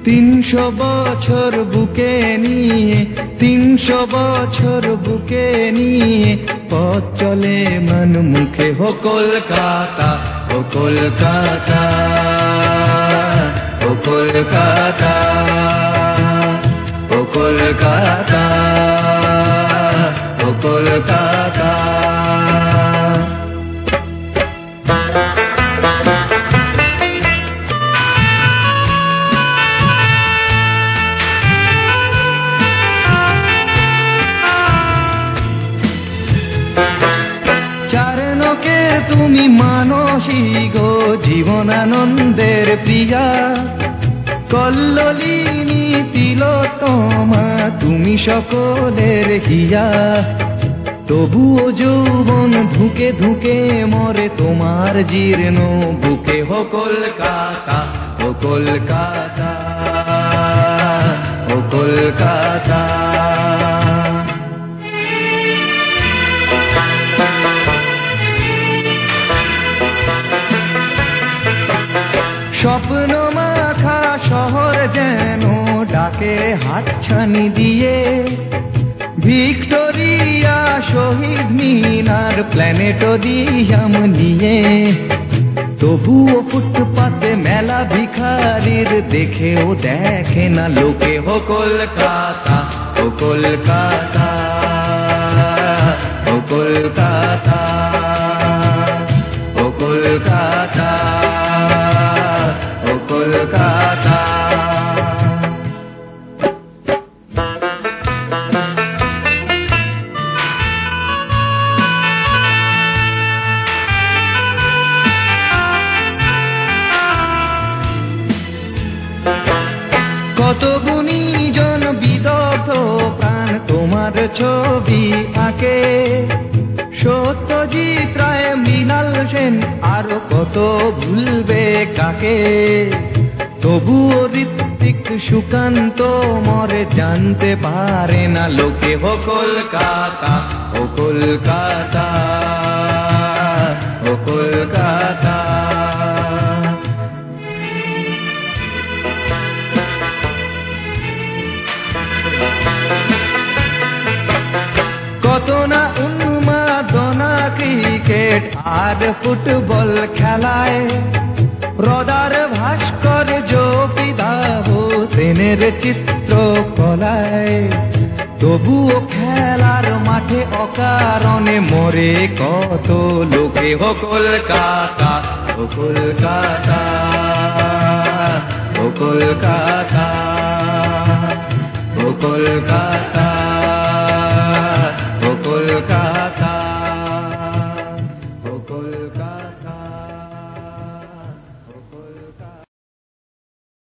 300 বছর বুকে নিয়ে 300 বছর বুকে নিয়ে পথ চলে মন মুখে হো কলকাতা, ও কলকাতা, ও কলকাতা, ও কলকাতা, ও কলকাতা। তুমি মানসী গো জীবনানন্দের প্রিয়া, কল্লোলিনী তিলোত্তমা তুমি সকলের হিয়া। তবুও যৌবন ধুকে ধুকে মরে তোমার জীর্ণ বুকে হো কলকাতা, ও কলকাতা, ও কলকাতা। স্বপ্ন মাখা শহর যেন ডাকে হাতছানি দিয়ে, ভিক্টোরিয়া শহীদ মিনার প্ল্যানেটোরিয়াম নিয়ে। তবুও ফুটপাতে মেলা ভিখারির দেখেও দেখে না লোকে হো কলকাতা, ও কলকাতা, ও কলকাতা, ও কলকাতা, ও কলকাতা। কত গুণীজন বিদগ্ধ প্রাণ তোমার ছবি আঁকে, সত্যজিৎ রায়, মৃণাল সেন, আরো কত ভুলবে কাকে। তবুও ঋত্বিক সুকান্ত মরে জানতে পারে না লোকে হো কলকাতা, ও কলকাতা, ও কলকাতা। কত না উন্মাদনা ক্রিকেট আর ফুটবল খেলায়, রদার ভাস্কর্য পিতা হোসেনের চিত্র কলায়। তবুও খেলার মাঠে অকারণে মরে কত লোকে হো কলকাতা, ও কলকাতা, ও কলকাতা, ও কলকাতা।